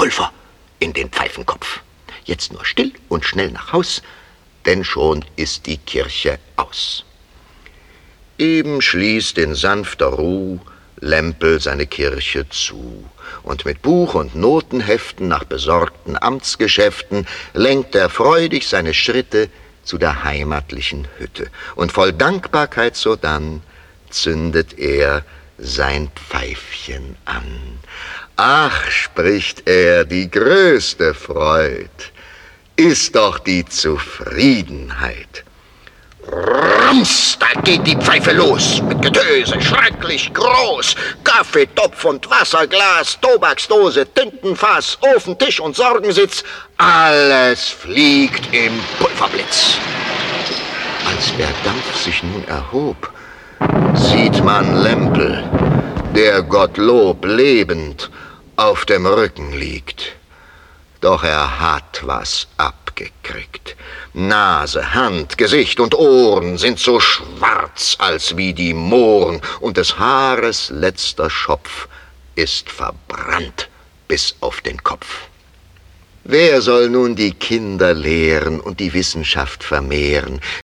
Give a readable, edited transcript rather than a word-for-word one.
Pulver in den Pfeifenkopf. Jetzt nur still und schnell nach Haus, denn schon ist die Kirche aus. Eben schließt in sanfter Ruh Lempel seine Kirche zu, und mit Buch und Notenheften nach besorgten Amtsgeschäften lenkt er freudig seine Schritte zu der heimatlichen Hütte, und voll Dankbarkeit sodann zündet er sein Pfeifchen an. Ach, spricht er, die größte Freud ist doch die Zufriedenheit. Rums, da geht die Pfeife los, mit Getöse, schrecklich groß. Kaffeetopf und Wasserglas, Tobaksdose, Tintenfass, Ofen, Tisch und Sorgensitz, alles fliegt im Pulverblitz. Als der Dampf sich nun erhob, sieht man Lempel, der Gottlob lebend auf dem Rücken liegt. Doch er hat was abgekriegt. Nase, Hand, Gesicht und Ohren sind so schwarz als wie die Mohren, und des Haares letzter Schopf ist verbrannt bis auf den Kopf. Wer soll nun die Kinder lehren und die Wissenschaft vermehren?